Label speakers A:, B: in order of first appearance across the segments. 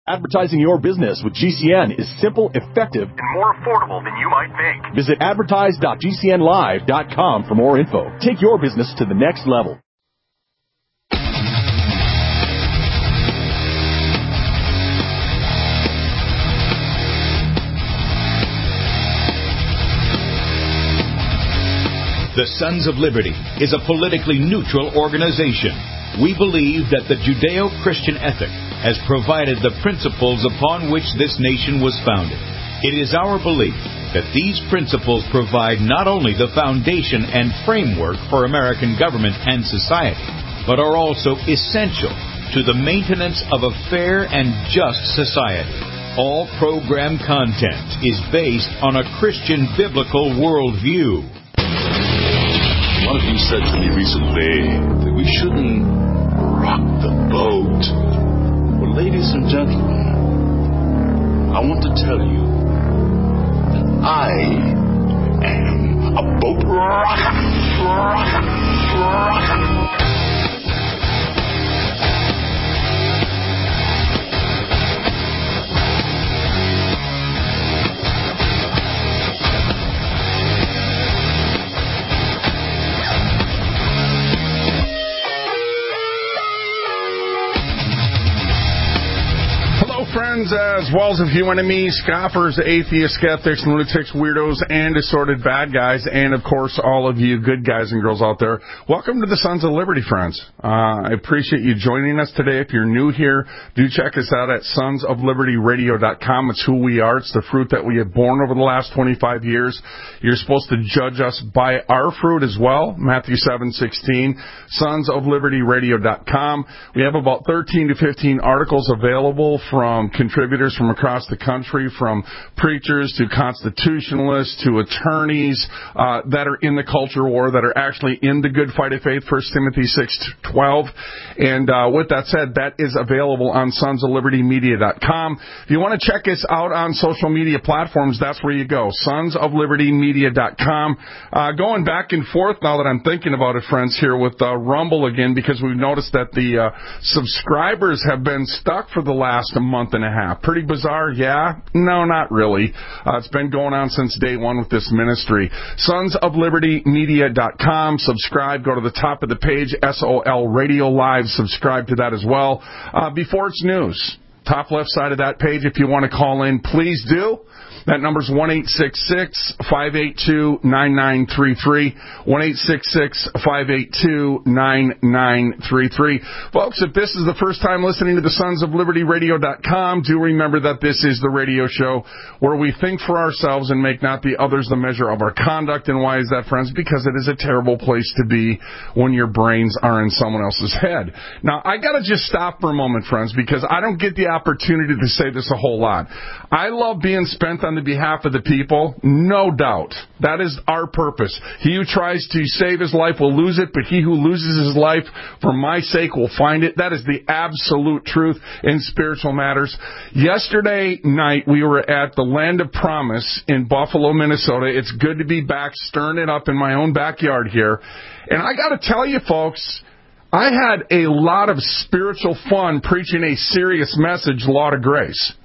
A: Advertising your business with GCN is simple, effective,
B: and more affordable than you might think.
A: Visit advertise.gcnlive.com for more info. Take your business to the next level.
C: The Sons of Liberty is a politically neutral organization. We believe that the Judeo-Christian ethic has provided the principles upon which this nation was founded. It is our belief that these principles provide not only the foundation and framework for American government and society, but are also essential to the maintenance of a fair and just society. All program content is based on a Christian biblical worldview.
D: One of you said to me recently that we shouldn't rock the boat. Well, ladies and gentlemen, I want to tell you that I am a boat rocker.
E: Friends, as well as a few enemies, scoffers, atheists, skeptics, lunatics, weirdos, and assorted bad guys, and of course all of you good guys and girls out there. Welcome to the Sons of Liberty, friends. I appreciate you joining us today. If you're new here, do check us out at sonsoflibertyradio.com. It's who we are. It's the fruit that we have borne over the last 25 years. You're supposed to judge us by our fruit as well. Matthew 7:16. Sonsoflibertyradio.com. We have about 13 to 15 articles available from contributors from across the country, from preachers to constitutionalists to attorneys that are in the culture war, that are actually in the good fight of faith, 1 Timothy 6:12. And with that said, that is available on sonsoflibertymedia.com. If you want to check us out on social media platforms, that's where you go, sonsoflibertymedia.com. Going back and forth now that I'm thinking about it, friends, here with Rumble again, because we've noticed that the subscribers have been stuck for the last month and a half. Pretty bizarre, yeah? No, not really. It's been going on since day one with this ministry. sonsoflibertymedia.com. Subscribe. Go to the top of the page, SOL Radio Live. Subscribe to that as well. Before it's news, top left side of that page, if you want to call in, please do. That number's 1-866-582-9933. 1-866-582-9933. Folks, if this is the first time listening to the sonsoflibertyradio.com, do remember that this is the radio show where we think for ourselves and make not the others the measure of our conduct. And why is that, friends? Because it is a terrible place to be when your brains are in someone else's head. Now, I got to just stop for a moment, friends, because I don't get the opportunity to say this a whole lot. I love being spent on the behalf of the people, no doubt. That is our purpose. He who tries to save his life will lose it, but he who loses his life for my sake will find it. That is the absolute truth in spiritual matters. Yesterday night, we were at the Land of Promise in Buffalo, Minnesota. It's good to be back, stirring it up in my own backyard here. And I got to tell you, folks, I had a lot of spiritual fun preaching a serious message, Law to Grace.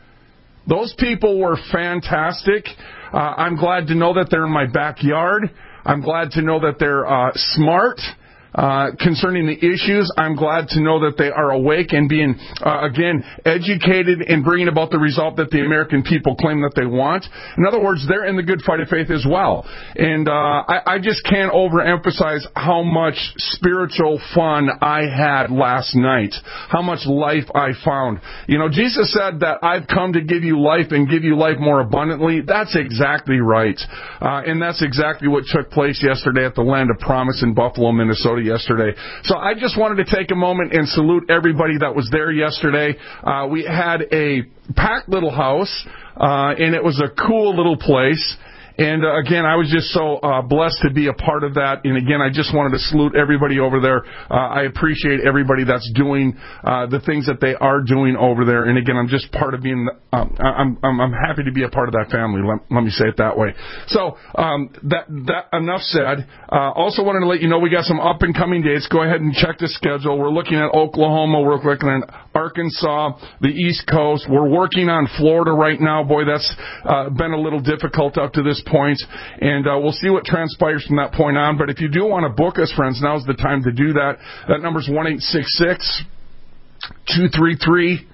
E: Those people were fantastic. I'm glad to know that they're in my backyard. I'm glad to know that they're smart concerning the issues. I'm glad to know that they are awake and being, again, educated and bringing about the result that the American people claim that they want. In other words, they're in the good fight of faith as well. And I just can't overemphasize how much spiritual fun I had last night, how much life I found. You know, Jesus said that I've come to give you life and give you life more abundantly. That's exactly right. And that's exactly what took place yesterday at the Land of Promise in Buffalo, Minnesota yesterday. So I just wanted to take a moment and salute everybody that was there yesterday. We had a packed little house, and it was a cool little place. And, again, I was just so blessed to be a part of that. And, again, I just wanted to salute everybody over there. I appreciate everybody that's doing the things that they are doing over there. And, again, I'm just part of being I'm happy to be a part of that family. Let me say it that way. So that enough said. Also wanted to let you know we got some up-and-coming dates. Go ahead and check the schedule. We're looking at Oklahoma. We're looking at Arkansas, the East Coast. We're working on Florida right now. Boy, that's been a little difficult up to this point, and we'll see what transpires from that point on. But if you do want to book us, friends, now's the time to do that. That number's 1-866-233-0747,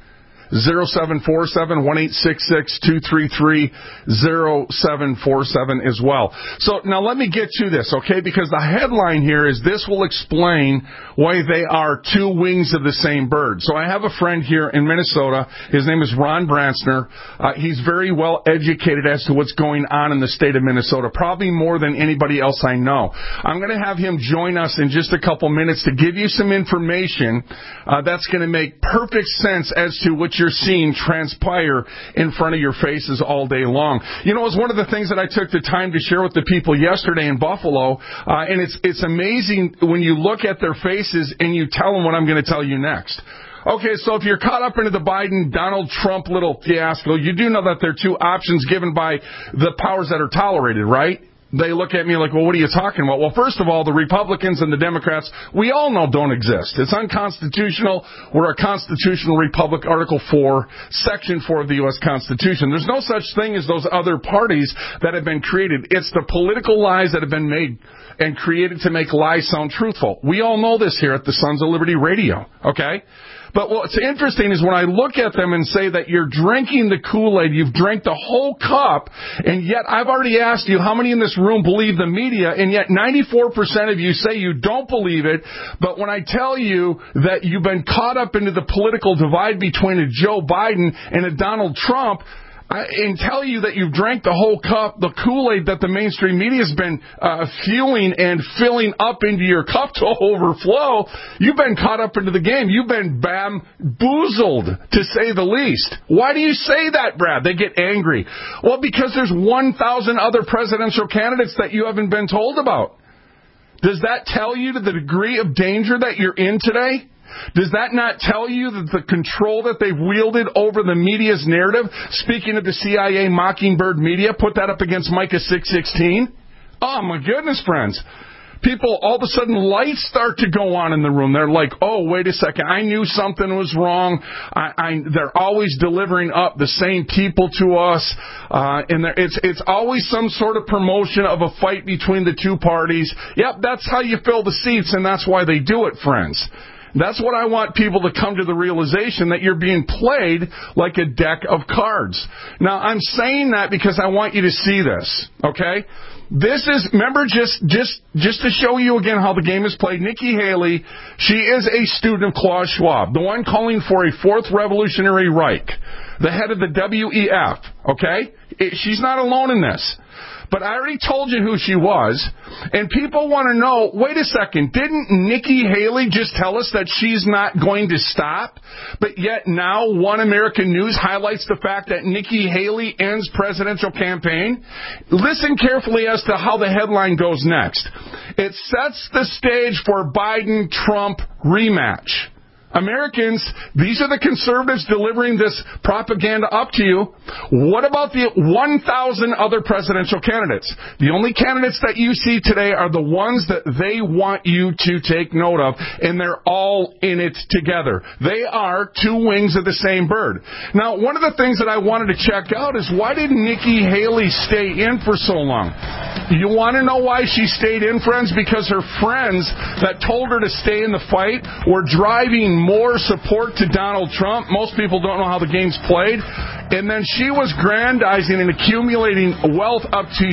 E: 1-866-233-0747 as well. So now let me get to this, okay? Because the headline here is this will explain why they are two wings of the same bird. So I have a friend here in Minnesota. His name is Ron Branstner. He's very well educated as to what's going on in the state of Minnesota, probably more than anybody else I know. I'm going to have him join us in just a couple minutes to give you some information that's going to make perfect sense as to what you're seeing transpire in front of your faces all day long. You know, it was one of the things that I took the time to share with the people yesterday in Buffalo, and it's amazing when you look at their faces and you tell them what I'm going to tell you next. Okay, so if you're caught up into the Biden-Donald Trump little fiasco, you do know that there are two options given by the powers that are tolerated, right? They look at me like, well, what are you talking about? Well, first of all, the Republicans and the Democrats, we all know don't exist. It's unconstitutional. We're a constitutional republic, Article 4, Section 4 of the U.S. Constitution. There's no such thing as those other parties that have been created. It's the political lies that have been made and created to make lies sound truthful. We all know this here at the Sons of Liberty Radio, okay? But what's interesting is when I look at them and say that you're drinking the Kool-Aid, you've drank the whole cup, and yet I've already asked you how many in this room believe the media, and yet 94% of you say you don't believe it. But when I tell you that you've been caught up into the political divide between a Joe Biden and a Donald Trump, and tell you that you've drank the whole cup, the Kool-Aid that the mainstream media has been fueling and filling up into your cup to overflow, you've been caught up into the game. You've been bamboozled, to say the least. Why do you say that, Brad? They get angry. Well, because there's 1,000 other presidential candidates that you haven't been told about. Does that tell you to the degree of danger that you're in today? Does that not tell you that the control that they've wielded over the media's narrative, speaking of the CIA Mockingbird media, put that up against Micah 6:16? Oh, my goodness, friends. People, all of a sudden, lights start to go on in the room. They're like, oh, wait a second, I knew something was wrong. They're always delivering up the same people to us. And it's always some sort of promotion of a fight between the two parties. Yep, that's how you fill the seats, and that's why they do it, friends. That's what I want people to come to the realization, that you're being played like a deck of cards. Now, I'm saying that because I want you to see this, okay? This is, remember, just to show you again how the game is played, Nikki Haley, she is a student of Klaus Schwab, the one calling for a fourth revolutionary Reich, the head of the WEF, okay? She's not alone in this. But I already told you who she was, and people want to know, wait a second, didn't Nikki Haley just tell us that she's not going to stop? But yet now One American News highlights the fact that Nikki Haley ends presidential campaign. Listen carefully as to how the headline goes next. It sets the stage for Biden-Trump rematch. Americans, these are the conservatives delivering this propaganda up to you. What about the 1,000 other presidential candidates? The only candidates that you see today are the ones that they want you to take note of, and they're all in it together. They are two wings of the same bird. Now, one of the things that I wanted to check out is, why did Nikki Haley stay in for so long? You want to know why she stayed in, friends? Because her friends that told her to stay in the fight were driving more support to Donald Trump. Most people don't know how the game's played. And then she was grandizing and accumulating wealth up to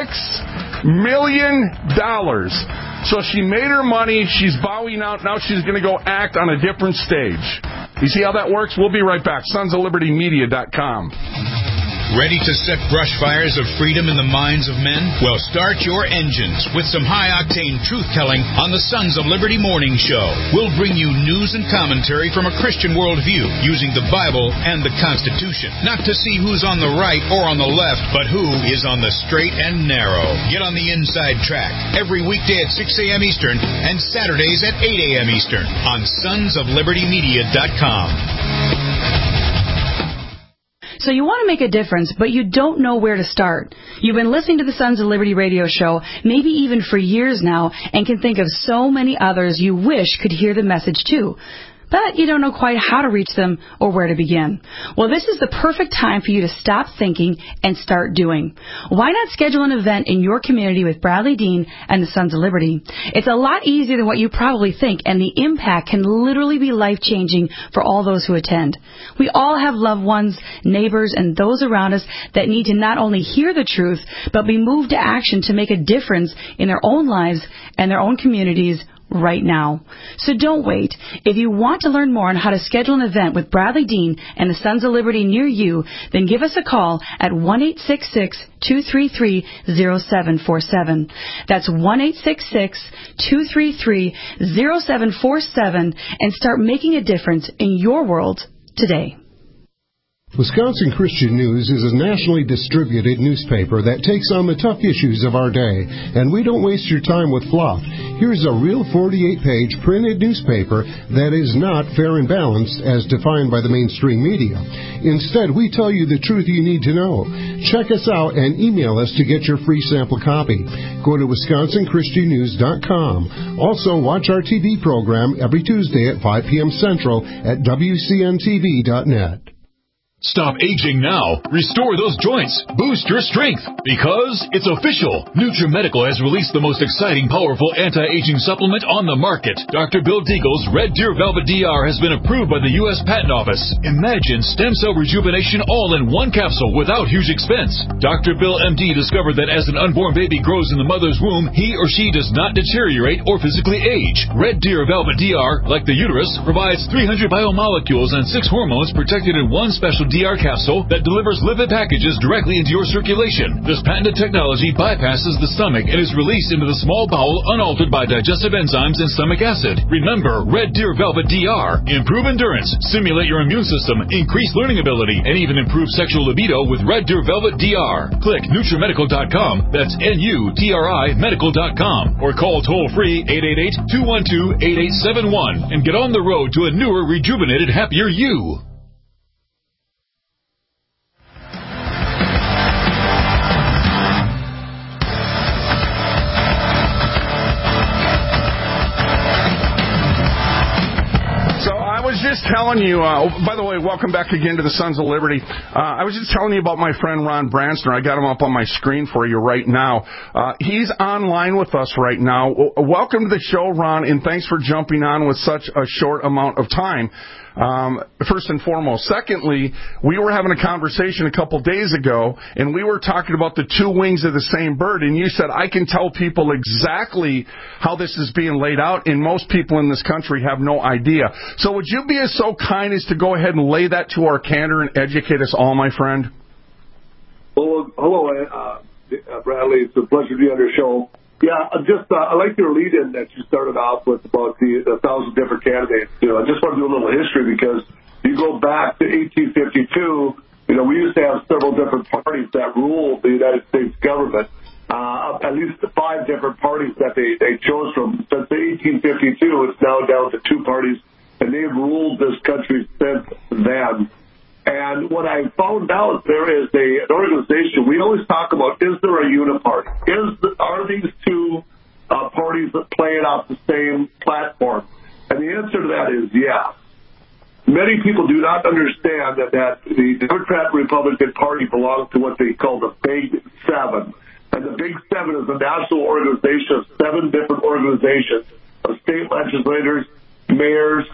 E: $6 million. So she made her money. She's bowing out. Now she's going to go act on a different stage. You see how that works? We'll be right back. SonsOfLibertyMedia.com.
C: Ready to set brush fires of freedom in the minds of men? Well, start your engines with some high-octane truth-telling on the Sons of Liberty Morning Show. We'll bring you news and commentary from a Christian worldview using the Bible and the Constitution. Not to see who's on the right or on the left, but who is on the straight and narrow. Get on the inside track every weekday at 6 a.m. Eastern and Saturdays at 8 a.m. Eastern on SonsOfLibertyMedia.com.
F: So you want to make a difference, but you don't know where to start. You've been listening to the Sons of Liberty radio show, maybe even for years now, and can think of so many others you wish could hear the message too. but you don't know quite how to reach them or where to begin. Well, this is the perfect time for you to stop thinking and start doing. Why not schedule an event in your community with Bradley Dean and the Sons of Liberty? It's a lot easier than what you probably think, and the impact can literally be life-changing for all those who attend. We all have loved ones, neighbors, and those around us that need to not only hear the truth, but be moved to action to make a difference in their own lives and their own communities right now. So don't wait. If you want to learn more on how to schedule an event with Bradley Dean and the Sons of Liberty near you, then give us a call at 1-866-233-0747. That's 1-866-233-0747, and start making a difference in your world today.
G: Wisconsin Christian News is a nationally distributed newspaper that takes on the tough issues of our day, and we don't waste your time with fluff. Here's a real 48-page printed newspaper that is not fair and balanced as defined by the mainstream media. Instead, we tell you the truth you need to know. Check us out and email us to get your free sample copy. Go to WisconsinChristianNews.com. Also, watch our TV program every Tuesday at 5 p.m. Central at WCNTV.net.
A: Stop aging now. Restore those joints. Boost your strength. Because it's official. NutriMedical has released the most exciting, powerful anti-aging supplement on the market. Dr. Bill Deagle's Red Deer Velvet DR has been approved by the U.S. Patent Office. Imagine stem cell rejuvenation all in one capsule without huge expense. Dr. Bill MD discovered that as an unborn baby grows in the mother's womb, he or she does not deteriorate or physically age. Red Deer Velvet DR, like the uterus, provides 300 biomolecules and 6 hormones protected in one special DR capsule that delivers lipid packages directly into your circulation. This patented technology bypasses the stomach and is released into the small bowel unaltered by digestive enzymes and stomach acid. Remember, Red Deer Velvet DR. Improve endurance, stimulate your immune system, increase learning ability, and even improve sexual libido with Red Deer Velvet DR. Click NutriMedical.com, that's NUTRI Medical.com, or call toll-free 888-212-8871 and get on the road to a newer, rejuvenated, happier you.
E: Just telling you, by the way, welcome back again to the Sons of Liberty. I was just telling you about my friend Ron Branstner. I got him up on my screen for you right now. He's online with us right now. Welcome to the show, Ron, and thanks for jumping on with such a short amount of time. First and foremost. Secondly, we were having a conversation a couple days ago, and we were talking about the two wings of the same bird, and you said, I can tell people exactly how this is being laid out, and most people in this country have no idea. So would you be so kind as to go ahead and lay that to our candor and educate us all, my friend?
H: Well, hello, Bradley. It's a pleasure to be on your show. Yeah, I like your lead-in that you started off with about the 1,000 different candidates. I just want to do a little history because you go back to 1852, we used to have several different parties that ruled the United States government, at least 5 different parties that they chose from. Since 1852, it's now down to 2 parties, and they've ruled this country since then. And what I found out, there is an organization. We always talk about, is there a uniparty? Are these two parties that play it off the same platform? And the answer to that is yes. Many people do not understand that the Democrat-Republican Party belongs to what they call the Big Seven. And the Big Seven is a national organization of 7 different organizations of state legislators, mayors,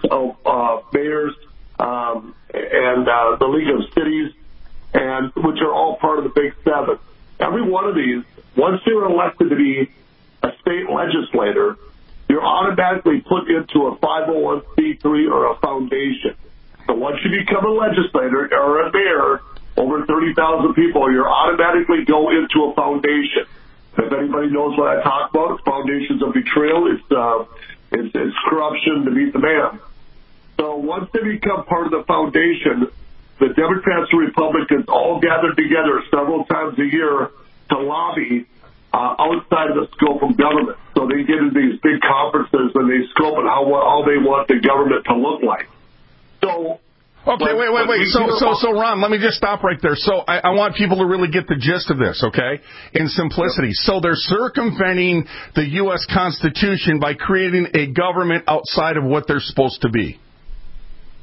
H: and the League of Cities, and which are all part of the Big Seven. Every one of these, once you're elected to be a state legislator, you're automatically put into a 501c3 or a foundation. So once you become a legislator or a mayor, over 30,000 people, you automatically go into a foundation. If anybody knows what I talk about, it's foundations of betrayal. It's corruption to meet the man. So once they become part of the foundation, the Democrats and Republicans all gather together several times a year to lobby outside of the scope of government. So they get into these big conferences and they scope on how they want the government to look like. So
E: okay, wait. So, Ron, let me just stop right there. So I want people to really get the gist of this, okay, in simplicity. So they're circumventing the U.S. Constitution by creating a government outside of what they're supposed to be.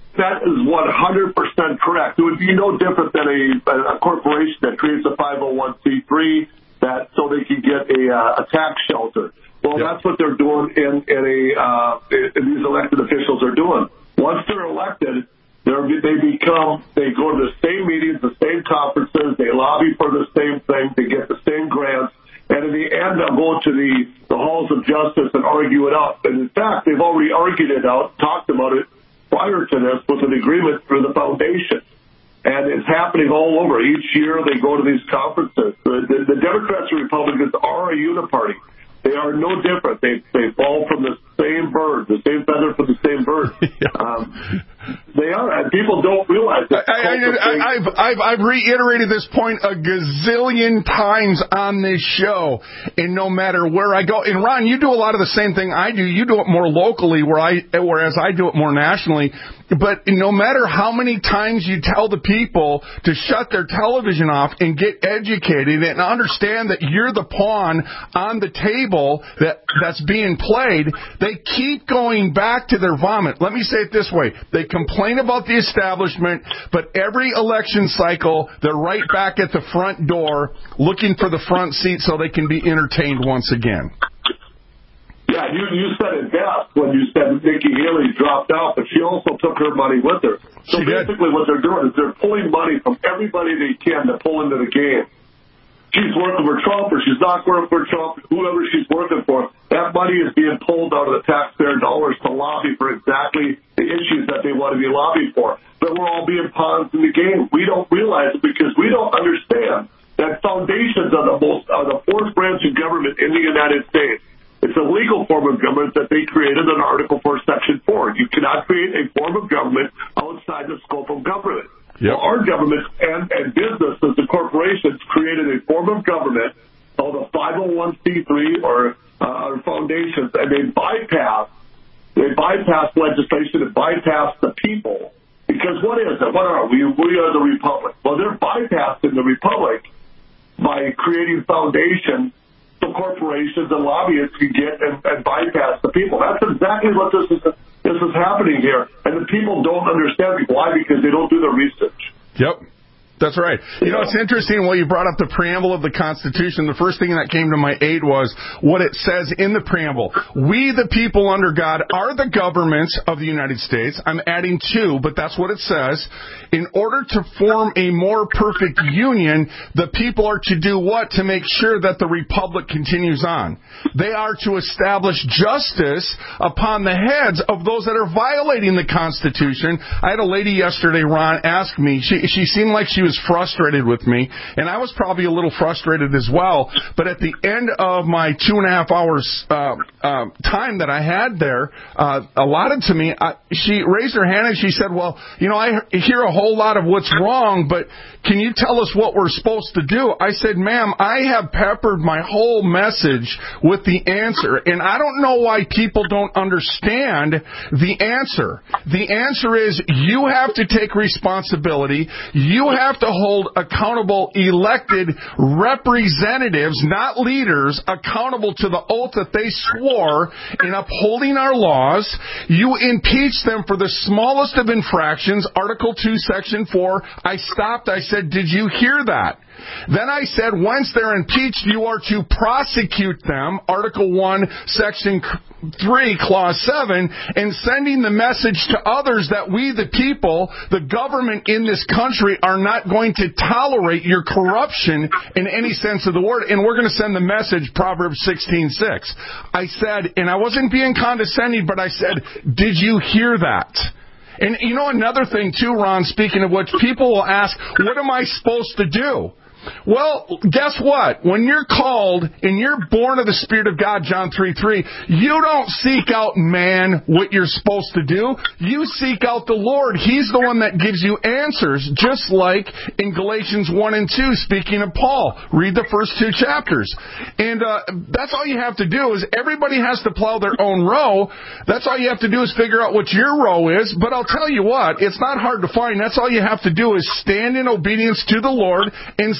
H: That is 100% correct. It would be no different than a corporation that creates a 501c3 so they can get a tax shelter. Well, that's what they're doing in these elected officials are doing. Once they're elected, they go to the same meetings, the same conferences, they lobby for the same thing, they get the same grants, and in the end, they'll go to the halls of justice and argue it out. And in fact, they've already argued it out, talked about it prior to this with an agreement through the foundation. And it's happening all over. Each year they go to these conferences. The Democrats and Republicans are a uniparty. They are no different. They fall from the same bird, the same feather from the same bird. They are, and people don't realize it.
E: I've reiterated this point a gazillion times on this show, and no matter where I go. And Ron, you do a lot of the same thing I do. You do it more locally, whereas I do it more nationally. But no matter how many times you tell the people to shut their television off and get educated and understand that you're the pawn on the table that's being played, they keep going back to their vomit. Let me say it this way. They complain about the establishment, but every election cycle, they're right back at the front door looking for the front seat so they can be entertained once again.
H: Yeah, you said it best when you said Nikki Haley dropped out, but she also took her money with her. So basically what they're doing is they're pulling money from everybody they can to pull into the game. She's working for Trump or she's not working for Trump, whoever she's working for, that money is being pulled out of the taxpayer dollars to lobby for exactly the issues that they want to be lobbied for. But we're all being pawns in the game. We don't realize it because we don't understand that foundations are the fourth branch of government in the United States. It's a legal form of government that they created in Article 4, Section 4. You cannot create a form of government outside the scope of government. Yep. Well, our government and businesses and corporations created a form of government called a 501c3 or foundations, and they bypass legislation and bypass the people. Because what is it? What are we? We are the Republic. Well, they're bypassing the Republic by creating foundations so corporations and lobbyists can get and bypass the people. That's exactly what this is happening here. And the people don't understand why, because they don't do the research.
E: Yep. That's right. You know, it's interesting when you brought up the preamble of the Constitution. The first thing that came to my aid was what it says in the preamble. We, the people under God, are the governments of the United States. I'm adding two, but that's what it says. In order to form a more perfect union, the people are to do what? To make sure that the republic continues on. They are to establish justice upon the heads of those that are violating the Constitution. I had a lady yesterday, Ron, ask me. She seemed like she was frustrated with me, and I was probably a little frustrated as well. But at the end of my 2.5 hours time that I had there allotted to me, she raised her hand and she said, well, you know, I hear a whole lot of what's wrong, but can you tell us what we're supposed to do? I said, ma'am, I have peppered my whole message with the answer, and I don't know why people don't understand the answer. The answer is you have to take responsibility. You have to hold accountable elected representatives, not leaders, accountable to the oath that they swore in upholding our laws. You impeach them for the smallest of infractions. Article 2, Section 4. I stopped. I said, did you hear that? Then I said, once they're impeached, you are to prosecute them, Article 1, Section 3, Clause 7, and sending the message to others that we, the people, the government in this country, are not going to tolerate your corruption in any sense of the word, and we're going to send the message, Proverbs 16:6. I said, and I wasn't being condescending, but I said, did you hear that? And you know another thing too, Ron, speaking of which, people will ask, what am I supposed to do? Well, guess what? When you're called and you're born of the Spirit of God, John 3:3, you don't seek out man what you're supposed to do. You seek out the Lord. He's the one that gives you answers, just like in Galatians 1 and 2, speaking of Paul. Read the first 2 chapters. And that's all you have to do is everybody has to plow their own row. That's all you have to do is figure out what your row is. But I'll tell you what, it's not hard to find. That's all you have to do is stand in obedience to the Lord and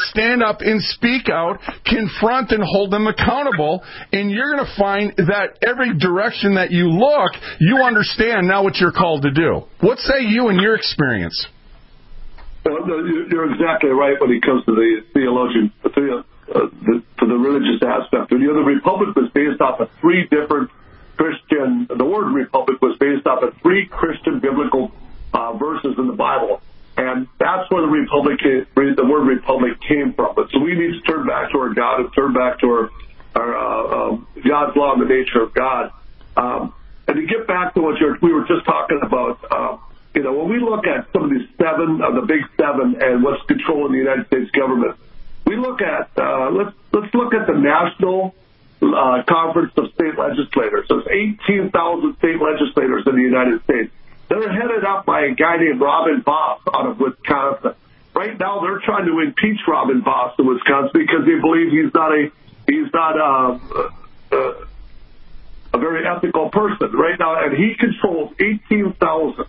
E: stand up and speak out, confront and hold them accountable, and you're going to find that every direction that you look, you understand now what you're called to do. What say you in your experience?
H: Well, you're exactly right when it comes to the theologian, to the religious aspect. And, the republic was based off of three different Christian, the word republic was based off of three Christian biblical verses in the Bible. And that's where the word republic came from. But so we need to turn back to our God and turn back to our God's law and the nature of God. And to get back to what we were just talking about, when we look at some of these the big seven, and what's controlling the United States government, we look at let's look at the National Conference of State Legislators. There's 18,000 state legislators in the United States. They're headed up by a guy named Robin Vos out of Wisconsin. Right now, they're trying to impeach Robin Vos in Wisconsin because they believe he's not a very ethical person right now, and he controls 18,000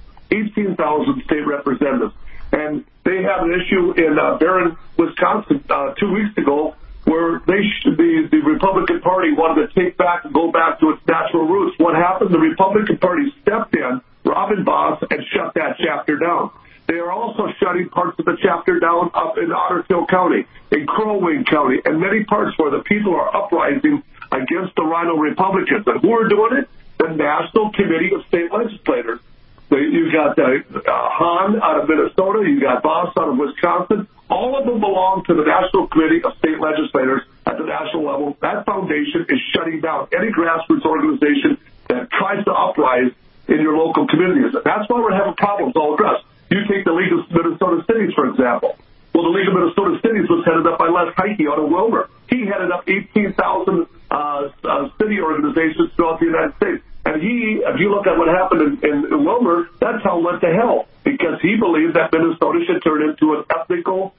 H: state representatives. And they had an issue in Barron, Wisconsin, 2 weeks ago, where the Republican Party wanted to go back to its natural roots. What happened? The Republican Party stepped in, Robin Vos, and shut that chapter down. They are also shutting parts of the chapter down up in Otter Tail County, in Crow Wing County, and many parts where the people are uprising against the Rhino Republicans. And who are doing it? The National Committee of State Legislators. You got Hahn out of Minnesota. You got Vos out of Wisconsin. All of them belong to the National Committee of State Legislators at the national level. That foundation is shutting down any grassroots organization that tries to uprise in your local communities. And that's why we're having problems all across. You take the League of Minnesota Cities, for example. Well, the League of Minnesota Cities was headed up by Les Heike out of Wilmer. He headed up 18,000 city organizations throughout the United States. And if you look at what happened in Wilmer, that town went to hell because he believed that Minnesota should turn into an ethnical,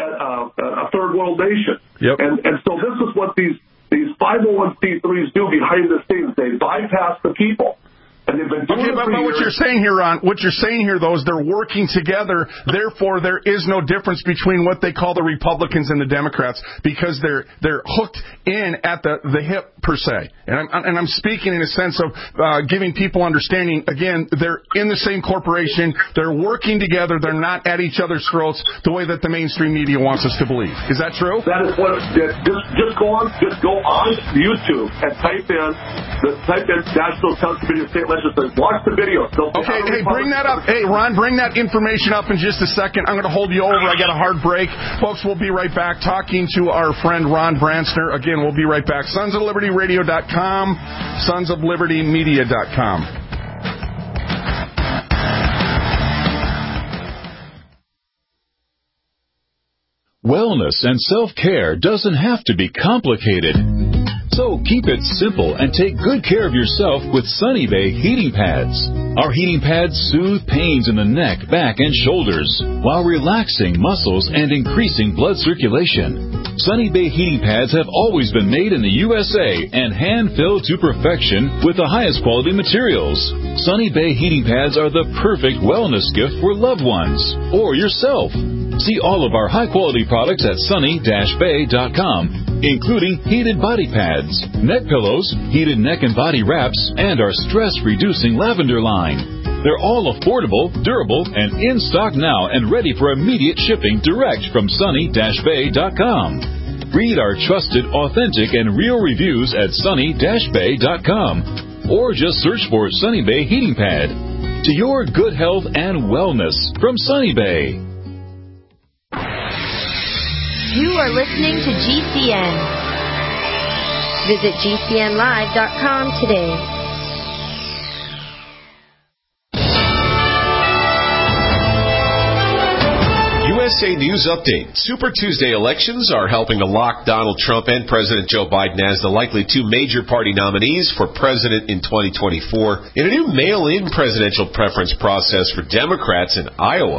H: a third world nation. Yep. And so this is what these 501c3s do behind the scenes. They bypass the people. And they've been doing
E: but what you're saying here, Ron, though, is they're working together. Therefore, there is no difference between what they call the Republicans and the Democrats because they're hooked in at the hip per se. And I'm speaking in a sense of giving people understanding. Again, they're in the same corporation. They're working together. They're not at each other's throats the way that the mainstream media wants us to believe. Is that true?
H: That is what. Just go on YouTube and type in National Committee of State Legislators. Watch the video.
E: Okay, hey, bring that up. Hey, Ron, bring that information up in just a second. I'm going to hold you over. I got a hard break. Folks, we'll be right back talking to our friend Ron Branstner. Again, we'll be right back. SonsOfLibertyRadio.com, SonsOfLibertyMedia.com.
A: Wellness and self-care doesn't have to be complicated. So keep it simple and take good care of yourself with Sunny Bay heating pads. Our heating pads soothe pains in the neck, back, and shoulders while relaxing muscles and increasing blood circulation. Sunny Bay heating pads have always been made in the USA and hand-filled to perfection with the highest quality materials. Sunny Bay heating pads are the perfect wellness gift for loved ones or yourself. See all of our high-quality products at sunny-bay.com, including heated body pads, neck pillows, heated neck and body wraps, and our stress-reducing lavender line. They're all affordable, durable, and in stock now and ready for immediate shipping direct from sunny-bay.com. Read our trusted, authentic, and real reviews at sunny-bay.com, or just search for Sunny Bay Heating Pad. To your good health and wellness from Sunny Bay.
I: You are listening to GCN. Visit GCNlive.com today.
J: USA News Update. Super Tuesday elections are helping to lock Donald Trump and President Joe Biden as the likely two major party nominees for president in 2024. In a new mail-in presidential preference process for Democrats in Iowa,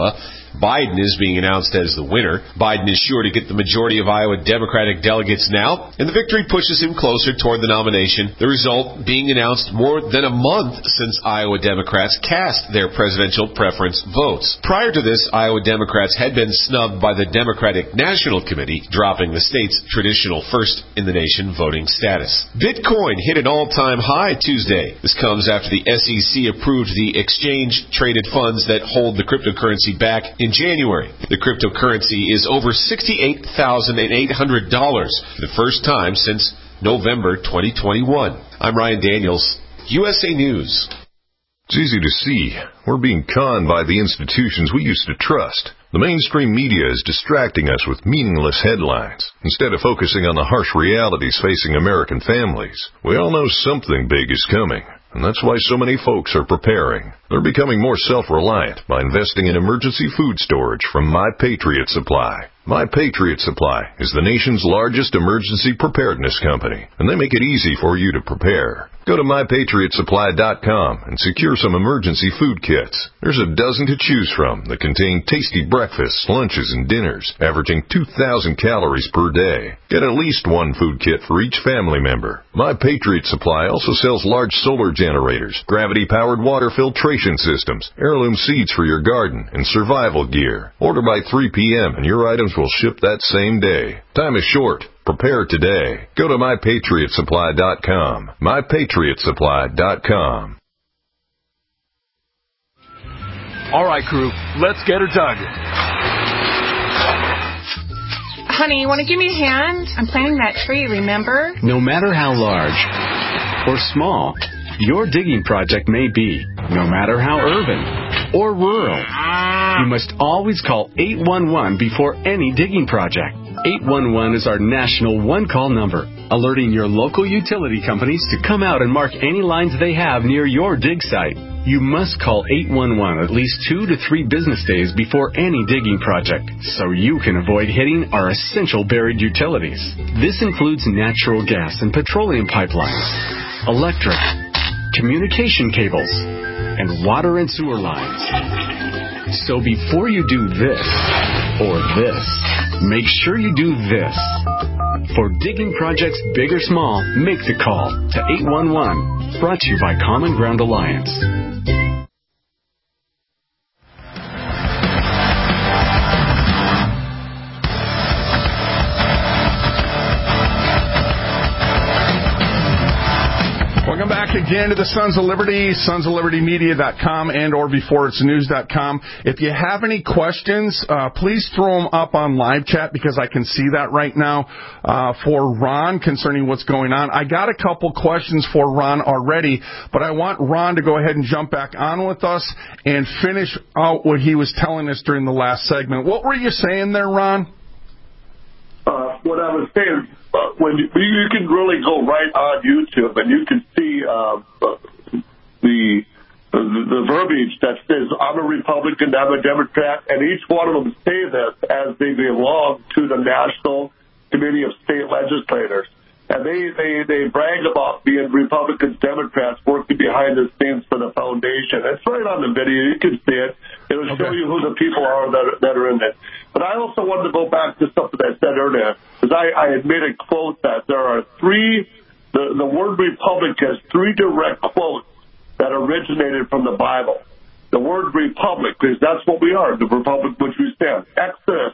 J: Biden is being announced as the winner. Biden is sure to get the majority of Iowa Democratic delegates now, and the victory pushes him closer toward the nomination, the result being announced more than a month since Iowa Democrats cast their presidential preference votes. Prior to this, Iowa Democrats had been snubbed by the Democratic National Committee, dropping the state's traditional first-in-the-nation voting status. Bitcoin hit an all-time high Tuesday. This comes after the SEC approved the exchange-traded funds that hold the cryptocurrency back in January. The cryptocurrency is over $68,800 for the first time since November 2021. I'm Ryan Daniels, USA News.
K: It's easy to see. We're being conned by the institutions we used to trust. The mainstream media is distracting us with meaningless headlines instead of focusing on the harsh realities facing American families. We all know something big is coming, and that's why so many folks are preparing. They're becoming more self-reliant by investing in emergency food storage from My Patriot Supply. My Patriot Supply is the nation's largest emergency preparedness company, and they make it easy for you to prepare. Go to MyPatriotSupply.com and secure some emergency food kits. There's a dozen to choose from that contain tasty breakfasts, lunches, and dinners, averaging 2,000 calories per day. Get at least one food kit for each family member. My Patriot Supply also sells large solar generators, gravity-powered water filtration systems, heirloom seeds for your garden, and survival gear. Order by 3 p.m. and your items will ship that same day. Time is short. Prepare today. Go to MyPatriotSupply.com. MyPatriotSupply.com.
L: All right, crew, let's get her dug.
M: Honey, you want to give me a hand? I'm planting that tree, remember?
L: No matter how large or small your digging project may be, no matter how urban or rural, you must always call 811 before any digging project. 811 is our national one-call number, alerting your local utility companies to come out and mark any lines they have near your dig site. You must call 811 at least 2 to 3 business days before any digging project, so you can avoid hitting our essential buried utilities. This includes natural gas and petroleum pipelines, electric, communication cables, and water and sewer lines. So before you do this or this, make sure you do this. For digging projects big or small, make the call to 811. Brought to you by Common Ground Alliance.
E: Welcome back again to the Sons of Liberty, sonsoflibertymedia.com and or beforeitsnews.com. If you have any questions, please throw them up on live chat because I can see that right now for Ron concerning what's going on. I got a couple questions for Ron already, but I want Ron to go ahead and jump back on with us and finish out what he was telling us during the last segment. What were you saying there, Ron?
H: What I was saying, when you can really go right on YouTube and you can see the verbiage that says I'm a Republican, I'm a Democrat, and each one of them say this as they belong to the National Committee of State Legislators. And they brag about being Republicans, Democrats, working behind the scenes for the foundation. It's right on the video. You can see it. It'll show you who the people are that are in it. But I also wanted to go back to something I said earlier, because I had made a quote that there are the word Republic has 3 direct quotes that originated from the Bible. The word Republic, because that's what we are, the Republic which we stand. Exodus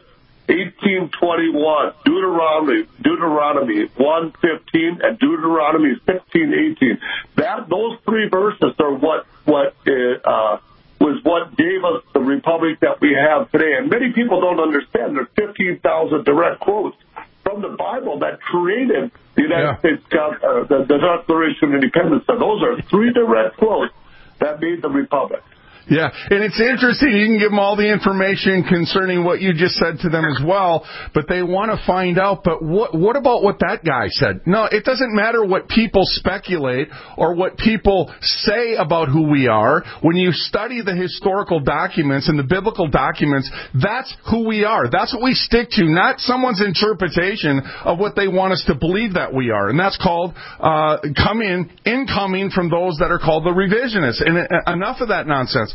H: 18:21, Deuteronomy 1:15, and Deuteronomy 16:18. Those 3 verses are what was what gave us the republic that we have today. And many people don't understand. There's 15,000 direct quotes from the Bible that created the United States, the Declaration of Independence. So those are 3 direct quotes that made the republic.
E: Yeah, and it's interesting. You can give them all the information concerning what you just said to them as well, but they want to find out, but what about what that guy said? No, it doesn't matter what people speculate or what people say about who we are. When you study the historical documents and the biblical documents, that's who we are. That's what we stick to, not someone's interpretation of what they want us to believe that we are. And that's called incoming from those that are called the revisionists. And enough of that nonsense.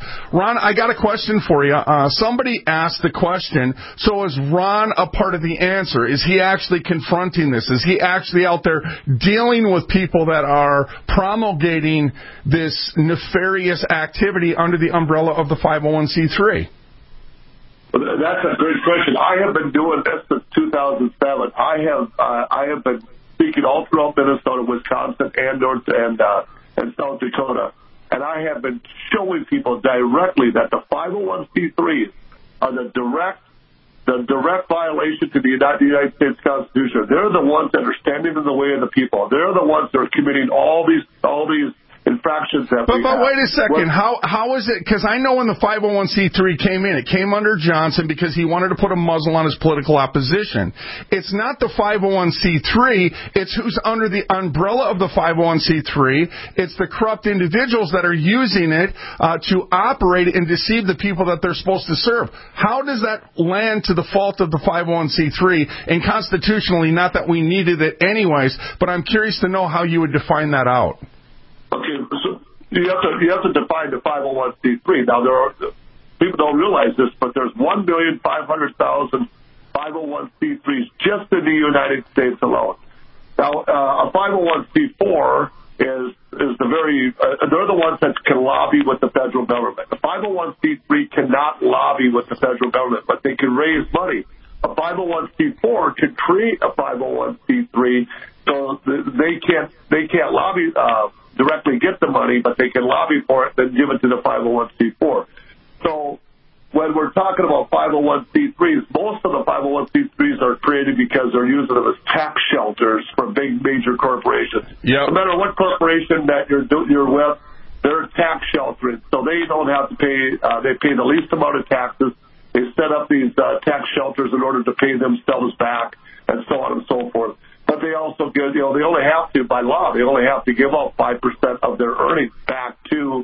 E: Ron, I got a question for you. Somebody asked the question, so is Ron a part of the answer? Is he actually confronting this? Is he actually out there dealing with people that are promulgating this nefarious activity under the umbrella of the 501c3?
H: Well, that's a great question. I have been doing this since 2007. I have been speaking all throughout Minnesota, Wisconsin, and South Dakota, and I have been showing people directly that the 501c3s are the direct violation to the United States Constitution. They're the ones that are standing in the way of the people. They're the ones that are committing all these infractions that we have.
E: But wait a second. How is it? Because I know when the 501c3 came in, it came under Johnson because he wanted to put a muzzle on his political opposition. It's not the 501c3. It's who's under the umbrella of the 501c3. It's the corrupt individuals that are using it to operate and deceive the people that they're supposed to serve. How does that land to the fault of the 501c3? And constitutionally, not that we needed it anyways, but I'm curious to know how you would define that out.
H: Okay, so you have to define the 501c3. Now, people don't realize this, but there's 1,500,000 501c3s just in the United States alone. Now, a 501c4 is they're the ones that can lobby with the federal government. The 501c3 cannot lobby with the federal government, but they can raise money. A 501c4 can create a 501c3, so they can't lobby. Directly get the money, but they can lobby for it, then give it to the 501c4. So when we're talking about 501c3s, most of the 501c3s are created because they're using them as tax shelters for big major corporations. Yep. No matter what corporation that you're with, they're tax sheltering, so they don't have to pay. They pay the least amount of taxes. They set up these tax shelters in order to pay themselves back, and so on and so forth. But they also give, they only have to, by law, they only have to give out 5% of their earnings back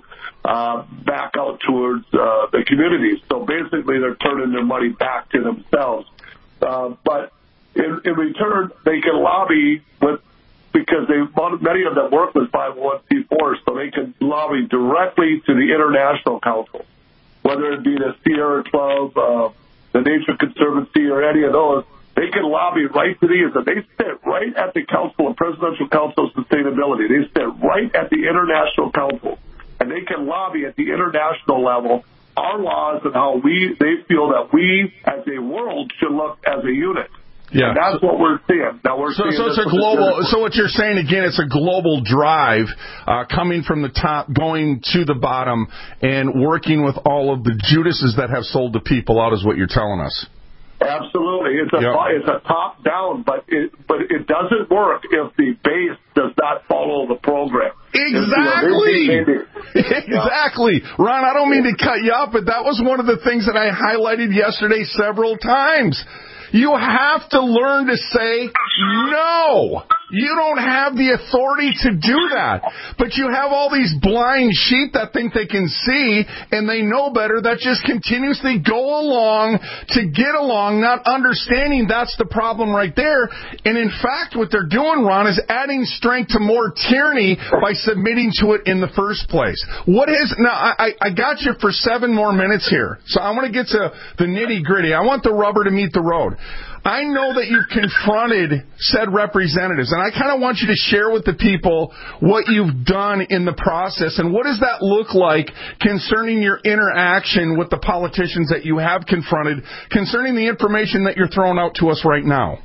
H: out towards the communities. So basically, they're turning their money back to themselves. But in return, they can lobby because many of them work with 501c4s, so they can lobby directly to the international council, whether it be the Sierra Club, the Nature Conservancy, or any of those. They can lobby right to these, and they sit right at the Presidential Council of Sustainability. They sit right at the International Council, and they can lobby at the international level our laws and how they feel that we, as a world, should look as a unit. Yeah, and that's what we're seeing. Now we're seeing
E: it's a global. So what you're saying again, it's a global drive coming from the top, going to the bottom, and working with all of the Judases that have sold the people out, is what you're telling us.
H: Absolutely. It's a top down, but it doesn't work if the base does not follow the program.
E: Exactly. Exactly. Ron, I don't mean to cut you off, but that was one of the things that I highlighted yesterday several times. You have to learn to say no. You don't have the authority to do that. But you have all these blind sheep that think they can see, and they know better, that just continuously go along to get along, not understanding that's the problem right there. And in fact, what they're doing, Ron, is adding strength to more tyranny by submitting to it in the first place. Now, I got you for 7 more minutes here. So I want to get to the nitty-gritty. I want the rubber to meet the road. I know that you've confronted said representatives, and I kind of want you to share with the people what you've done in the process, and what does that look like concerning your interaction with the politicians that you have confronted, concerning the information that you're throwing out to us right now.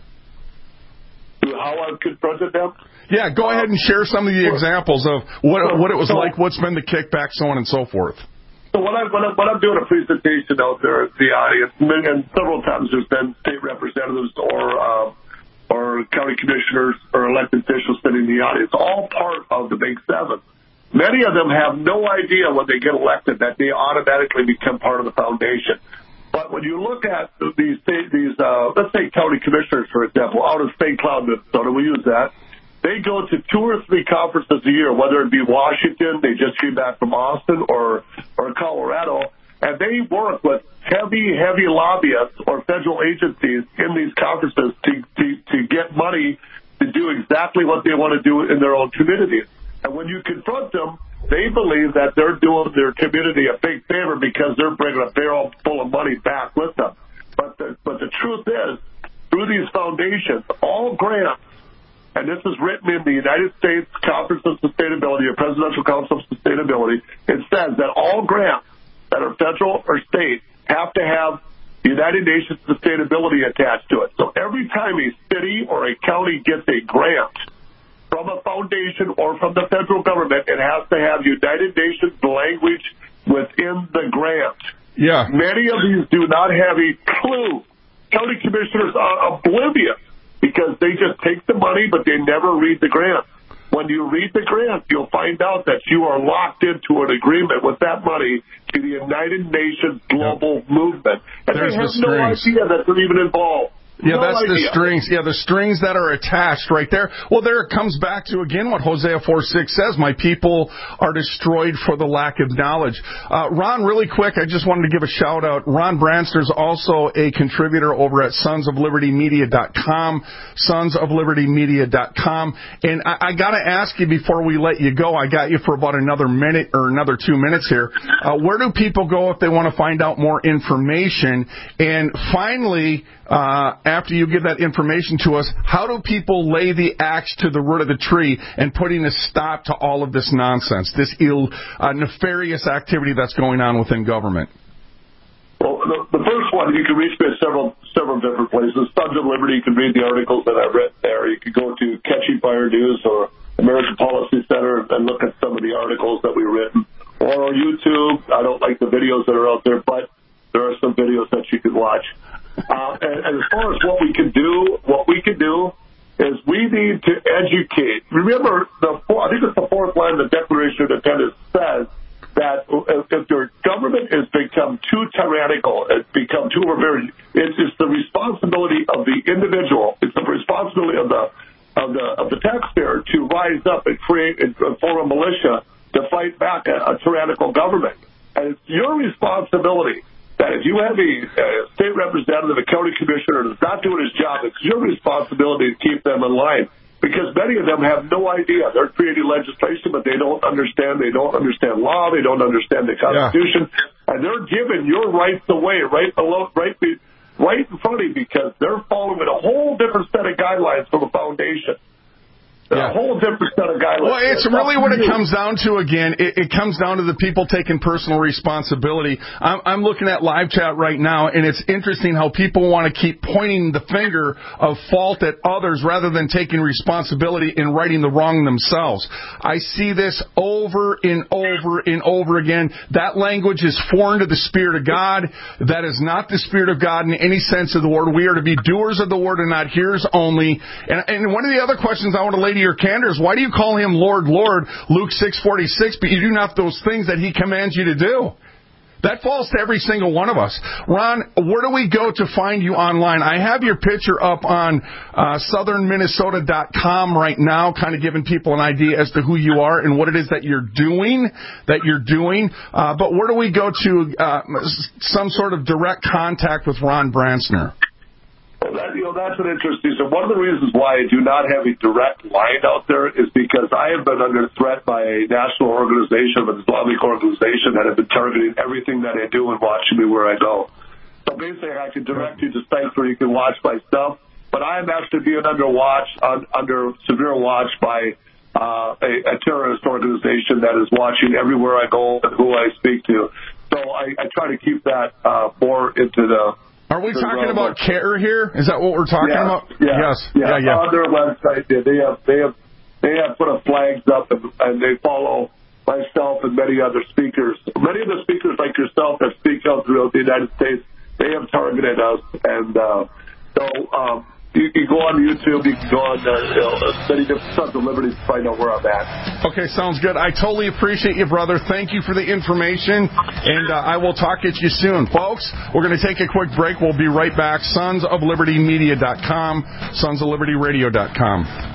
H: How I've confronted them?
E: Yeah, go ahead and share some of the examples of what it was like, what's been the kickback, so on and so forth.
H: So when I'm doing a presentation out there at the audience, and several times there's been state representatives or county commissioners or elected officials sitting in the audience, all part of the Big Seven. Many of them have no idea when they get elected that they automatically become part of the foundation. But when you look at these let's say county commissioners, for example, out of St. Cloud, Minnesota, we use that. They go to 2 or 3 conferences a year, whether it be Washington, they just came back from Austin, or Colorado, and they work with heavy lobbyists or federal agencies in these conferences to get money to do exactly what they want to do in their own communities. And when you confront them, they believe that they're doing their community a big favor because they're bringing a barrel full of money back with them. But the truth is, through these foundations, all grants, and this is written in the United States Conference of Sustainability, or Presidential Council of Sustainability, it says that all grants that are federal or state have to have United Nations sustainability attached to it. So every time a city or a county gets a grant from a foundation or from the federal government, it has to have United Nations language within the grant.
E: Yeah.
H: Many of these do not have a clue. County commissioners are oblivious because they just take the money, but they never read the grant. When you read the grant, you'll find out that you are locked into an agreement with that money to the United Nations global movement. And they have no idea that they're even involved.
E: Yeah, that's the strings. Yeah, the strings that are attached right there. Well, there it comes back to, again, what Hosea 4:6 says, my people are destroyed for the lack of knowledge. Ron, really quick, I just wanted to give a shout-out. Ron Branstner's also a contributor over at sonsoflibertymedia.com, sonsoflibertymedia.com. And I got to ask you before we let you go, I got you for about another minute or another 2 minutes here. Where do people go if they want to find out more information? And finally, after you give that information to us, how do people lay the axe to the root of the tree and putting a stop to all of this nonsense, this nefarious activity that's going on within government?
H: Well, the first one, you can reach me at several different places. Sons of Liberty, you can read the articles that I've written there. You can go to Catchy Fire News or American Policy Center and look at some of the articles that we've written. Or YouTube. I don't like the videos that are out there, but there are some videos that you can watch. And as far as what we can do is we need to educate. Remember, I think it's the fourth line of the Declaration of Independence says that if your government has become too tyrannical, it's become too overbearing, it's the responsibility of the individual, it's the responsibility of the taxpayer to rise up and create and form a militia to fight back a tyrannical government. And it's your responsibility that if you have a state representative, a county commissioner that's not doing his job, it's your responsibility to keep them in line. Because many of them have no idea. They're creating legislation, but they don't understand. They don't understand law. They don't understand the Constitution. Yeah. And they're giving your rights away right in front of you because they're following a whole different set of guidelines from a foundation. A whole different set of guidelines.
E: Well, it's really what it comes down to, again. It comes down to the people taking personal responsibility. I'm looking at live chat right now, and it's interesting how people want to keep pointing the finger of fault at others rather than taking responsibility and righting the wrong themselves. I see this over and over and over again. That language is foreign to the Spirit of God. That is not the Spirit of God in any sense of the word. We are to be doers of the word and not hearers only. And one of the other questions I want to lay to your candor is, why do you call him Lord, Lord, Luke 6:46, but you do not those things that he commands you to do? That falls to every single one of us. Ron, where do we go to find you online? I have your picture up on southernminnesota.com right now, kind of giving people an idea as to who you are and what it is that you're doing. But where do we go to some sort of direct contact with Ron Branstner?
H: Well, that's an interesting. So one of the reasons why I do not have a direct line out there is because I have been under threat by a national organization, an Islamic organization, that have been targeting everything that I do and watching me where I go. So basically, I can direct you to sites where you can watch my stuff. But I am actually being under severe watch by a terrorist organization that is watching everywhere I go and who I speak to. So I try to keep that more into the.
E: Are we talking about CARE here? Is that what we're talking about?
H: Yes. Yeah. On their website, they have put up flags up, and they follow myself and many other speakers. Many of the speakers like yourself that speak out throughout the United States, they have targeted us, and you can go on YouTube, you can go on many different Sons of Liberty to find out where I'm at.
E: Okay, sounds good. I totally appreciate you, brother. Thank you for the information, and I will talk at you soon. Folks, we're going to take a quick break. We'll be right back. sonsoflibertymedia.com, sonsoflibertyradio.com.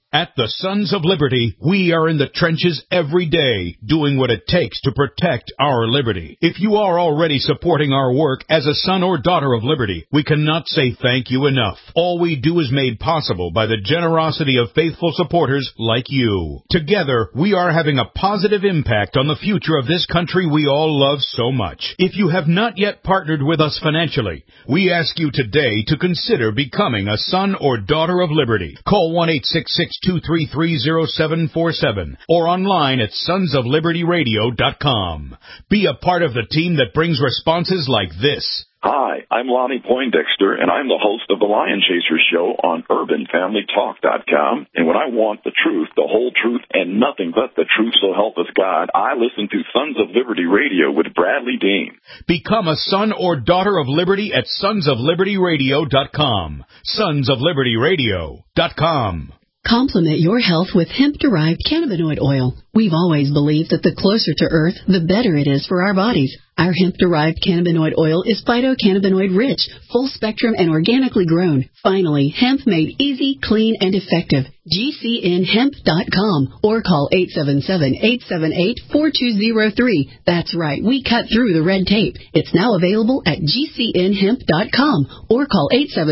C: At the Sons of Liberty, we are in the trenches every day, doing what it takes to protect our liberty. If you are already supporting our work as a son or daughter of liberty, we cannot say thank you enough. All we do is made possible by the generosity of faithful supporters like you. Together, we are having a positive impact on the future of this country we all love so much. If you have not yet partnered with us financially, we ask you today to consider becoming a son or daughter of liberty. Call 1-866-233-0747 or online at sonsoflibertyradio.com. Be a part of the team that brings responses like this.
N: Hi, I'm Lonnie Poindexter, and I'm the host of the Lion Chaser Show on UrbanFamilyTalk.com. And when I want the truth, the whole truth, and nothing but the truth, so help us God, I listen to Sons of Liberty Radio with Bradley Dean.
C: Become a son or daughter of liberty at sonsoflibertyradio.com. Sonsoflibertyradio.com.
O: Complement your health with hemp-derived cannabinoid oil. We've always believed that the closer to Earth, the better it is for our bodies. Our hemp-derived cannabinoid oil is phytocannabinoid-rich, full-spectrum, and organically grown. Finally, hemp made easy, clean, and effective. GCNHemp.com or call 877-878-4203. That's right, we cut through the red tape. It's now available at GCNHemp.com or call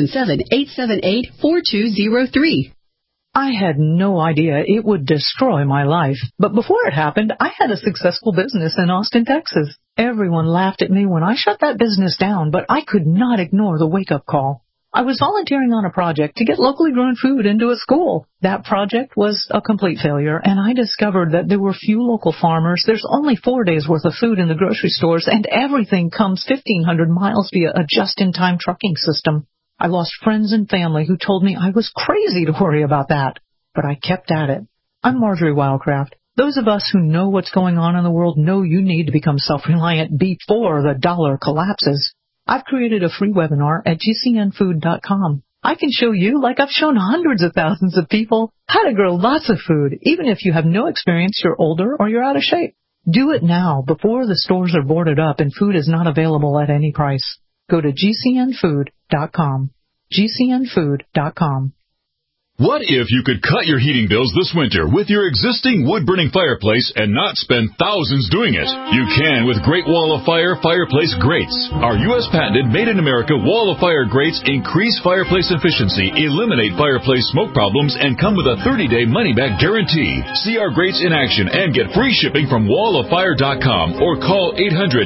O: 877-878-4203.
P: I had no idea it would destroy my life. But before it happened, I had a successful business in Austin, Texas. Everyone laughed at me when I shut that business down, but I could not ignore the wake-up call. I was volunteering on a project to get locally grown food into a school. That project was a complete failure, and I discovered that there were few local farmers. There's only 4 days' worth of food in the grocery stores, and everything comes 1,500 miles via a just-in-time trucking system. I lost friends and family who told me I was crazy to worry about that. But I kept at it. I'm Marjorie Wildcraft. Those of us who know what's going on in the world know you need to become self-reliant before the dollar collapses. I've created a free webinar at GCNfood.com. I can show you, like I've shown hundreds of thousands of people, how to grow lots of food, even if you have no experience, you're older, or you're out of shape. Do it now before the stores are boarded up and food is not available at any price. Go to GCNfood.com. GCNfood.com.
A: What if you could cut your heating bills this winter with your existing wood-burning fireplace and not spend thousands doing it? You can with Great Wall of Fire fireplace grates. Our U.S. patented made-in-America Wall of Fire grates increase fireplace efficiency, eliminate fireplace smoke problems, and come with a 30-day money-back guarantee. See our grates in action and get free shipping from walloffire.com or call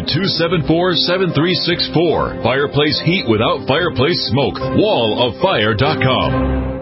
A: 800-274-7364. Fireplace heat without fireplace smoke. walloffire.com.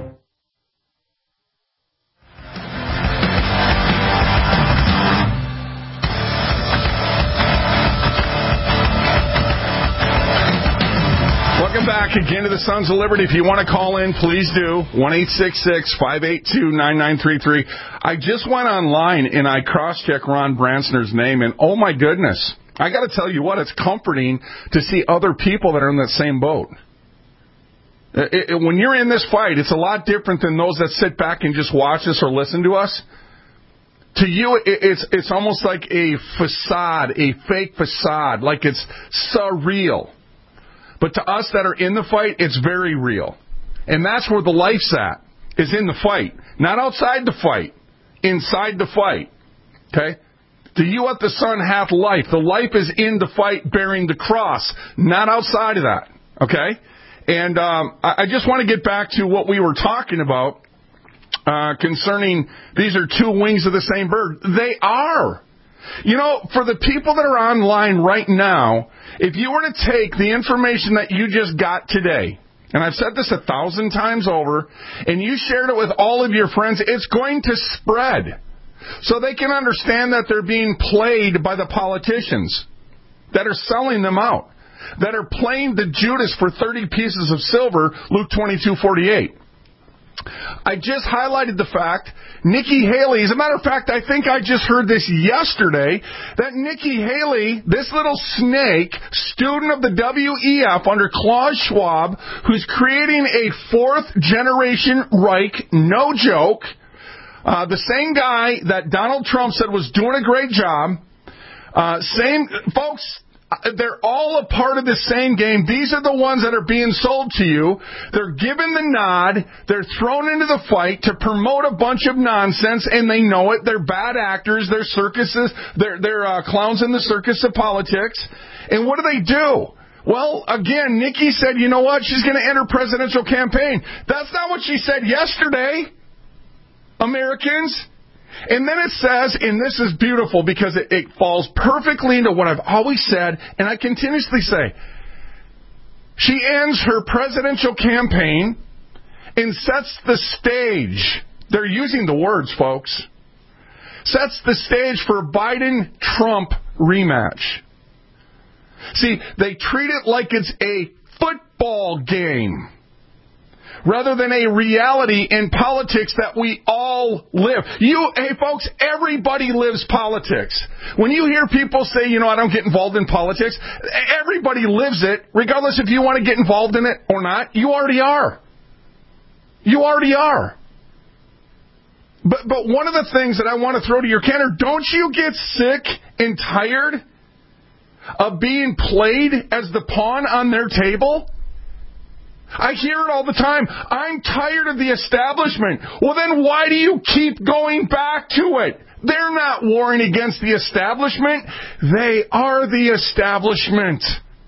E: Back again to the Sons of Liberty. If you want to call in, please do. 1-866-582-9933. I just went online and I cross-checked Ron Bransner's name, and oh my goodness, I got to tell you what, it's comforting to see other people that are in that same boat. When you're in this fight, it's a lot different than those that sit back and just watch us or listen to us. To you, it's almost like a facade, a fake facade, like it's surreal. But to us that are in the fight, it's very real. And that's where the life's at, is in the fight. Not outside the fight, inside the fight. Okay? To you what the Son hath life. The life is in the fight bearing the cross, not outside of that. Okay? And I just want to get back to what we were talking about concerning these are two wings of the same bird. They are. You know, for the people that are online right now, if you were to take the information that you just got today, and I've said this 1,000 times over, and you shared it with all of your friends, it's going to spread. So they can understand that they're being played by the politicians that are selling them out, that are playing the Judas for 30 pieces of silver, Luke 22:48. I just highlighted the fact Nikki Haley, as a matter of fact, I think I just heard this yesterday, that Nikki Haley, this little snake, student of the WEF under Klaus Schwab, who's creating a fourth-generation Reich, no joke, the same guy that Donald Trump said was doing a great job, folks, They're all a part of the same game. These are the ones that are being sold to you. They're given the nod. They're thrown into the fight to promote a bunch of nonsense, and they know it. They're bad actors. They're circuses. They're clowns in the circus of politics. And what do? Well, again, Nikki said, you know what? She's going to enter presidential campaign. That's not what she said yesterday, Americans. And then it says, and this is beautiful because it falls perfectly into what I've always said, and I continuously say, she ends her presidential campaign and sets the stage. They're using the words, folks. Sets the stage for a Biden-Trump rematch. See, they treat it like it's a football game rather than a reality in politics that we all live. Hey folks, everybody lives politics. When you hear people say, I don't get involved in politics, everybody lives it, regardless if you want to get involved in it or not. You already are. You already are. But one of the things that I want to throw to your counter, don't you get sick and tired of being played as the pawn on their table? I hear it all the time. I'm tired of the establishment. Well, then why do you keep going back to it? They're not warring against the establishment. They are the establishment.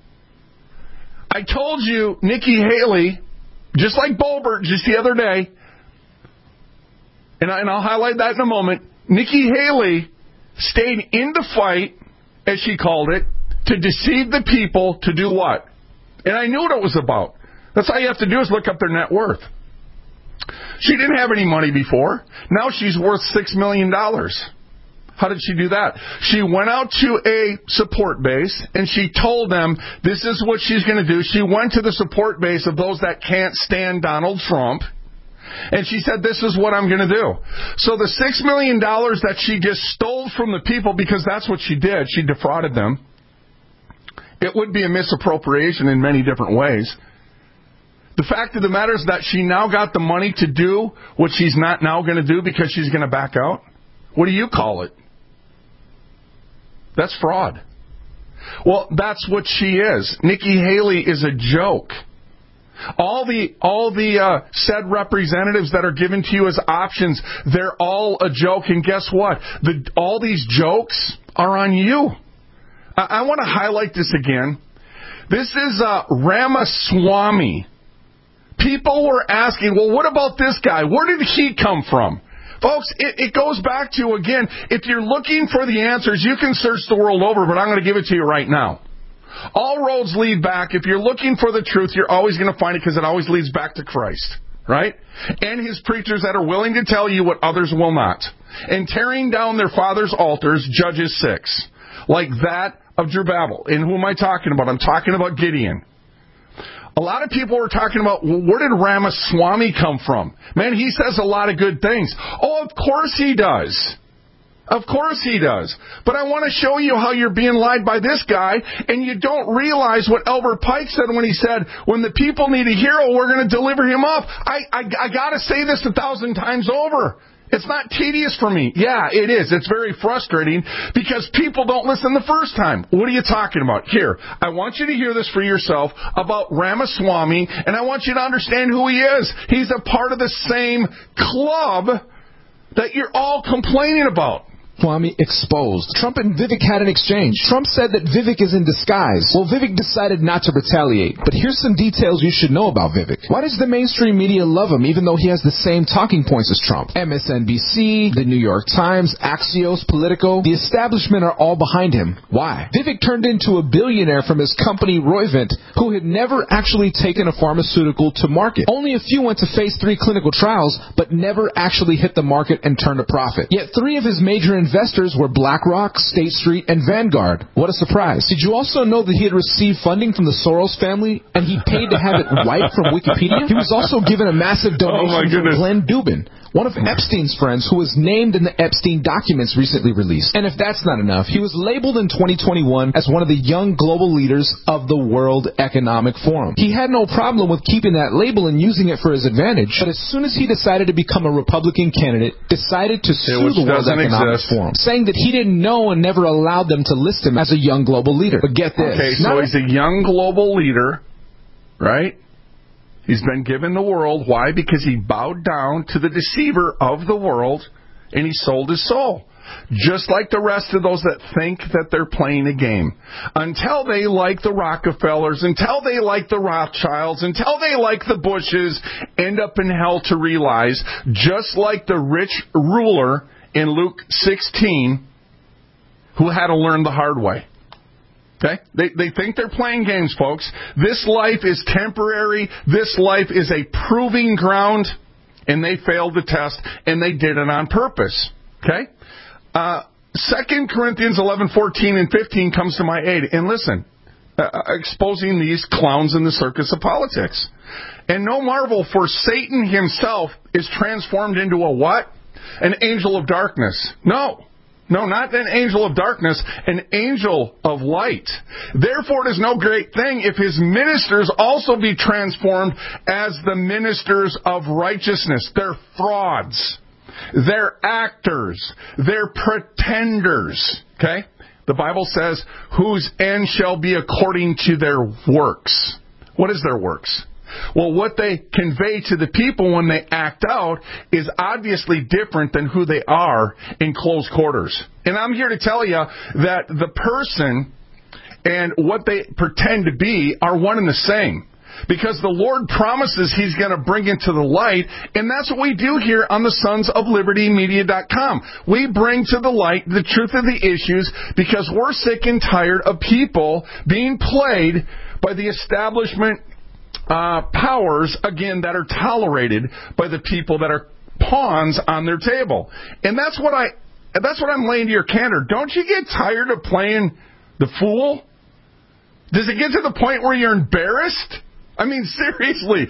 E: I told you Nikki Haley, just like Boebert just the other day, and I'll highlight that in a moment, Nikki Haley stayed in the fight, as she called it, to deceive the people to do what? And I knew what it was about. That's all you have to do is look up their net worth. She didn't have any money before. Now she's worth $6 million. How did she do that? She went out to a support base and she told them this is what she's going to do. She went to the support base of those that can't stand Donald Trump. And she said, this is what I'm going to do. So the $6 million that she just stole from the people, because that's what she did, she defrauded them. It would be a misappropriation in many different ways. The fact of the matter is that she now got the money to do what she's not now going to do because she's going to back out. What do you call it? That's fraud. Well, that's what she is. Nikki Haley is a joke. All the said representatives that are given to you as options, they're all a joke. And guess what? All these jokes are on you. I want to highlight this again. This is Ramaswamy. People were asking, well, what about this guy? Where did he come from? Folks, it goes back to, again, if you're looking for the answers, you can search the world over, but I'm going to give it to you right now. All roads lead back. If you're looking for the truth, you're always going to find it because it always leads back to Christ, right? And his preachers that are willing to tell you what others will not. And tearing down their father's altars, Judges 6, like that of Jerubbaal. And who am I talking about? I'm talking about Gideon. A lot of people are talking about, well, where did Ramaswamy come from? Man, he says a lot of good things. Oh, of course he does. Of course he does. But I want to show you how you're being lied by this guy, and you don't realize what Albert Pike said when he said, when the people need a hero, we're going to deliver him up. I got to say this 1,000 times over. It's not tedious for me. Yeah, it is. It's very frustrating because people don't listen the first time. What are you talking about? Here, I want you to hear this for yourself about Ramaswamy, and I want you to understand who he is. He's a part of the same club that you're all complaining about.
Q: Swamy exposed. Trump and Vivek had an exchange. Trump said that Vivek is in disguise. Well, Vivek decided not to retaliate. But here's some details you should know about Vivek. Why does the mainstream media love him even though he has the same talking points as Trump? MSNBC, the New York Times, Axios, Politico, the establishment are all behind him. Why? Vivek turned into a billionaire from his company Roivant, who had never actually taken a pharmaceutical to market. Only a few went to phase 3 clinical trials, but never actually hit the market and turned a profit. Yet 3 of his major investors were BlackRock, State Street, and Vanguard. What a surprise. Did you also know that he had received funding from the Soros family and he paid to have it wiped from Wikipedia? He was also given a massive donation from Glenn Dubin. one of Epstein's friends who was named in the Epstein documents recently released. And if that's not enough, he was labeled in 2021 as one of the young global leaders of the World Economic Forum. He had no problem with keeping that label and using it for his advantage, but as soon as he decided to become a Republican candidate, decided to sue the World Economic Forum, saying that he didn't know and never allowed them to list him as a young global leader. But get this.
E: Okay, so he's a young global leader, right? He's been given the world. Why? Because he bowed down to the deceiver of the world, and he sold his soul. Just like the rest of those that think that they're playing a game. Until they like the Rockefellers, until they like the Rothschilds, until they like the Bushes, end up in hell to realize, just like the rich ruler in Luke 16, who had to learn the hard way. Okay? They think they're playing games, folks. This life is temporary. This life is a proving ground, and they failed the test, and they did it on purpose. Okay? 2 Corinthians 11:14 and 15 comes to my aid. And listen, exposing these clowns in the circus of politics. And no marvel, for Satan himself is transformed into a what? An angel of darkness. No, not an angel of darkness, an angel of light. Therefore, it is no great thing if his ministers also be transformed as the ministers of righteousness. They're frauds. They're actors. They're pretenders. Okay? The Bible says, whose end shall be according to their works. What is their works? Well, what they convey to the people when they act out is obviously different than who they are in close quarters. And I'm here to tell you that the person and what they pretend to be are one and the same. Because the Lord promises He's going to bring it to the light, and that's what we do here on the Sons of Liberty Media.com. We bring to the light the truth of the issues because we're sick and tired of people being played by the establishment powers, again, that are tolerated by the people that are pawns on their table. And that's what I'm laying to your candor. Don't you get tired of playing the fool? Does it get to the point where you're embarrassed? I mean, seriously,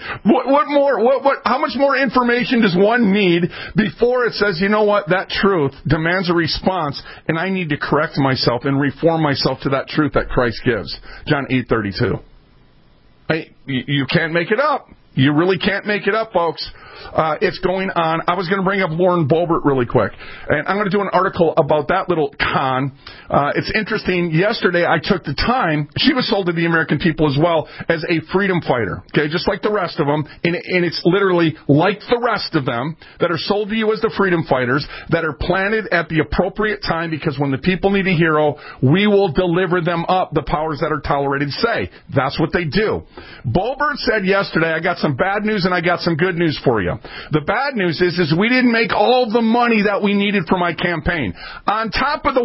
E: how much more information does one need before it says, you know what, that truth demands a response, and I need to correct myself and reform myself to that truth that Christ gives? John 8:32. You can't make it up. You really can't make it up, folks. It's going on. I was going to bring up Lauren Boebert really quick. And I'm going to do an article about that little con. It's interesting. Yesterday, I took the time. She was sold to the American people as well as a freedom fighter. Okay, just like the rest of them. And it's literally like the rest of them that are sold to you as the freedom fighters that are planted at the appropriate time, because when the people need a hero, we will deliver them up, the powers that are tolerated say. That's what they do. Boebert said yesterday, I got some bad news and I got some good news for you. The bad news is we didn't make all the money that we needed for my campaign. On top of the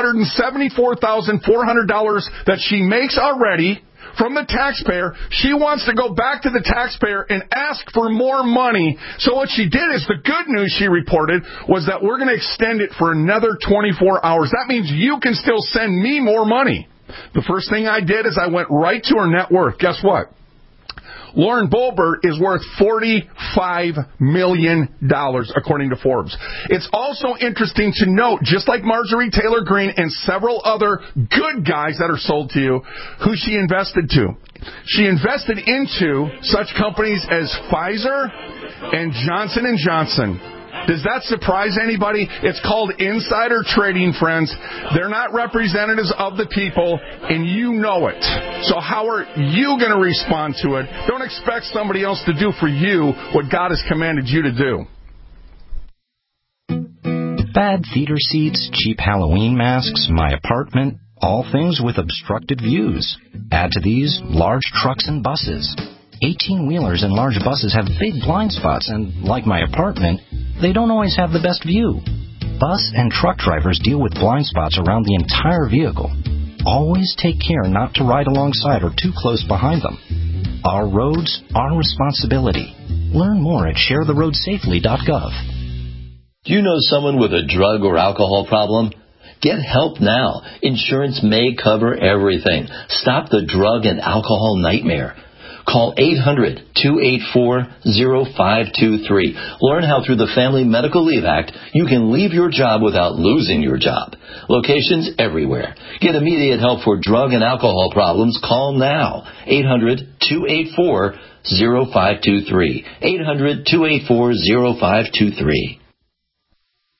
E: $174,400 that she makes already from the taxpayer, she wants to go back to the taxpayer and ask for more money. So what she did is, the good news she reported was that we're going to extend it for another 24 hours. That means you can still send me more money. The first thing I did is I went right to her net worth. Guess what? Lauren Boebert is worth $45 million, according to Forbes. It's also interesting to note, just like Marjorie Taylor Greene and several other good guys that are sold to you, who she invested to. She invested into such companies as Pfizer and Johnson & Johnson. Does that surprise anybody? It's called insider trading, friends. They're not representatives of the people, and you know it. So how are you going to respond to it? Don't expect somebody else to do for you what God has commanded you to do.
R: Bad theater seats, cheap Halloween masks, my apartment, all things with obstructed views. Add to these large trucks and buses. 18-wheelers and large buses have big blind spots, and like my apartment, they don't always have the best view. Bus and truck drivers deal with blind spots around the entire vehicle. Always take care not to ride alongside or too close behind them. Our roads, our responsibility. Learn more at sharetheroadsafely.gov.
S: Do you know someone with a drug or alcohol problem? Get help now. Insurance may cover everything. Stop the drug and alcohol nightmare. Call 800-284-0523. Learn how through the Family Medical Leave Act you can leave your job without losing your job. Locations everywhere. Get immediate help for drug and alcohol problems. Call now. 800-284-0523. 800-284-0523.